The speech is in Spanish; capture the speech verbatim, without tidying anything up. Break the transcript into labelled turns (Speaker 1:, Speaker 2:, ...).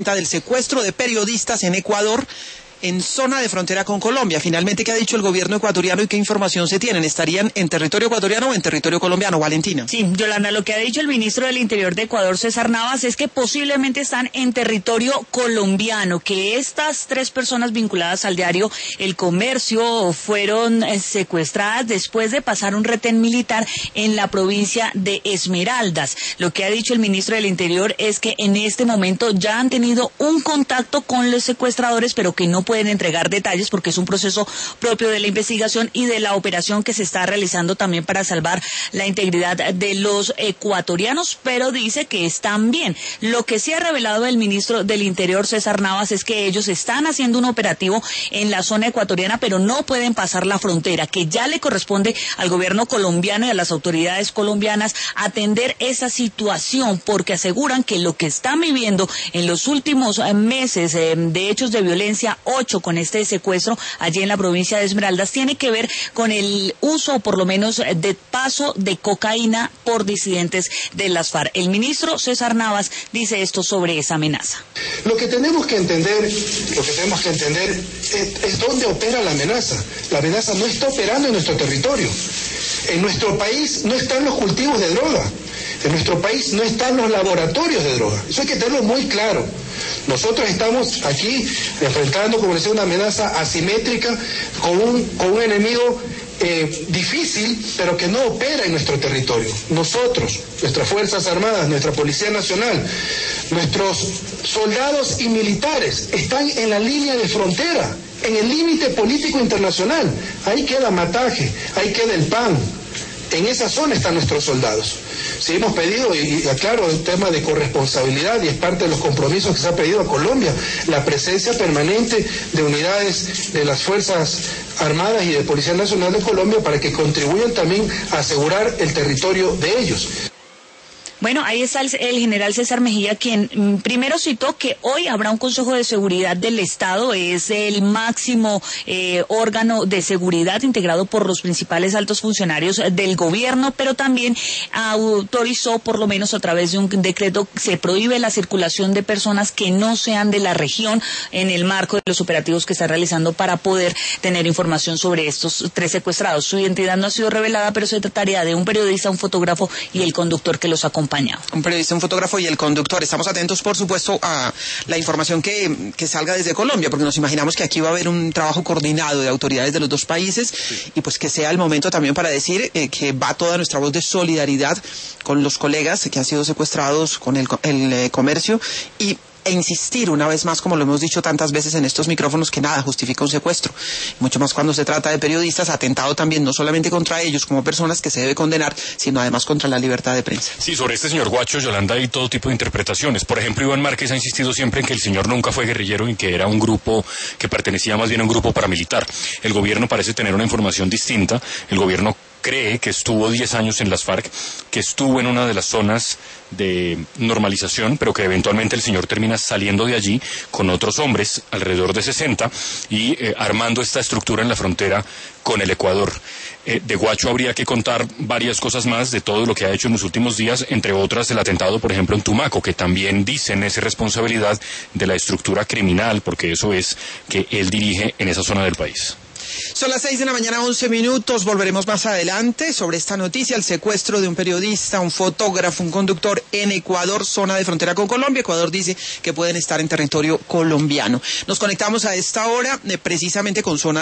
Speaker 1: del secuestro de periodistas en Ecuador en zona de frontera con Colombia. Finalmente, ¿qué ha dicho el gobierno ecuatoriano y qué información se tienen? ¿Estarían en territorio ecuatoriano o en territorio colombiano, Valentina?
Speaker 2: Sí, Yolanda, lo que ha dicho el ministro del Interior de Ecuador, César Navas, es que posiblemente están en territorio colombiano, que estas tres personas vinculadas al diario El Comercio fueron secuestradas después de pasar un retén militar en la provincia de Esmeraldas. Lo que ha dicho el ministro del Interior es que en este momento ya han tenido un contacto con los secuestradores, pero que no pueden entregar detalles porque es un proceso propio de la investigación y de la operación que se está realizando también para salvar la integridad de los ecuatorianos, pero dice que están bien. Lo que sí ha revelado el ministro del Interior, César Navas, es que ellos están haciendo un operativo en la zona ecuatoriana, pero no pueden pasar la frontera, que ya le corresponde al gobierno colombiano y a las autoridades colombianas atender esa situación, porque aseguran que lo que están viviendo en los últimos meses eh, de hechos de violencia, ocho con este secuestro allí en la provincia de Esmeraldas, tiene que ver con el uso, por lo menos, de paso de cocaína por disidentes de las FARC. El ministro César Navas dice esto sobre esa amenaza.
Speaker 3: Lo que tenemos que entender, lo que tenemos que entender es, es dónde opera la amenaza. La amenaza no está operando en nuestro territorio. En nuestro país no están los cultivos de droga. En nuestro país no están los laboratorios de droga. Eso hay que tenerlo muy claro. Nosotros estamos aquí enfrentando, como decía, una amenaza asimétrica con un, con un enemigo eh, difícil, pero que no opera en nuestro territorio. Nosotros, nuestras Fuerzas Armadas, nuestra Policía Nacional, nuestros soldados y militares están en la línea de frontera, en el límite político internacional. Ahí queda Mataje, ahí queda el P A N. En esa zona están nuestros soldados. Sí, hemos pedido, y, y aclaro, el tema de corresponsabilidad, y es parte de los compromisos que se ha pedido a Colombia, la presencia permanente de unidades de las Fuerzas Armadas y de Policía Nacional de Colombia para que contribuyan también a asegurar el territorio de ellos.
Speaker 2: Bueno, ahí está el, el general César Mejía, quien mm, primero citó que hoy habrá un Consejo de Seguridad del Estado, es el máximo eh, órgano de seguridad integrado por los principales altos funcionarios del gobierno, pero también autorizó, por lo menos a través de un decreto, se prohíbe la circulación de personas que no sean de la región en el marco de los operativos que está realizando para poder tener información sobre estos tres secuestrados. Su identidad no ha sido revelada, pero se trataría de un periodista, un fotógrafo y el conductor que los acompaña.
Speaker 1: Un periodista, un fotógrafo y el conductor. Estamos atentos, por supuesto, a la información que, que salga desde Colombia, porque nos imaginamos que aquí va a haber un trabajo coordinado de autoridades de los dos países, sí. Y pues que sea el momento también para decir eh, que va toda nuestra voz de solidaridad con los colegas que han sido secuestrados, con el, el eh, comercio, y e insistir una vez más, como lo hemos dicho tantas veces en estos micrófonos, que nada justifica un secuestro, mucho más cuando se trata de periodistas, atentado también no solamente contra ellos como personas que se debe condenar, sino además contra la libertad de prensa.
Speaker 4: Sí, sobre este señor Guacho, Yolanda, hay todo tipo de interpretaciones. Por ejemplo, Iván Márquez ha insistido siempre en que el señor nunca fue guerrillero y que era un grupo que pertenecía más bien a un grupo paramilitar. El gobierno parece tener una información distinta. El gobierno cree que estuvo diez años en las FARC, que estuvo en una de las zonas de normalización, pero que eventualmente el señor termina saliendo de allí con otros hombres, alrededor de sesenta, y eh, armando esta estructura en la frontera con el Ecuador. Eh, de Guacho habría que contar varias cosas más de todo lo que ha hecho en los últimos días, entre otras el atentado, por ejemplo, en Tumaco, que también dicen es responsabilidad de la estructura criminal, porque eso es que él dirige en esa zona del país.
Speaker 1: Son las seis de la mañana, once minutos. Volveremos más adelante sobre esta noticia, el secuestro de un periodista, un fotógrafo, un conductor en Ecuador, zona de frontera con Colombia. Ecuador dice que pueden estar en territorio colombiano. Nos conectamos a esta hora eh, precisamente con zona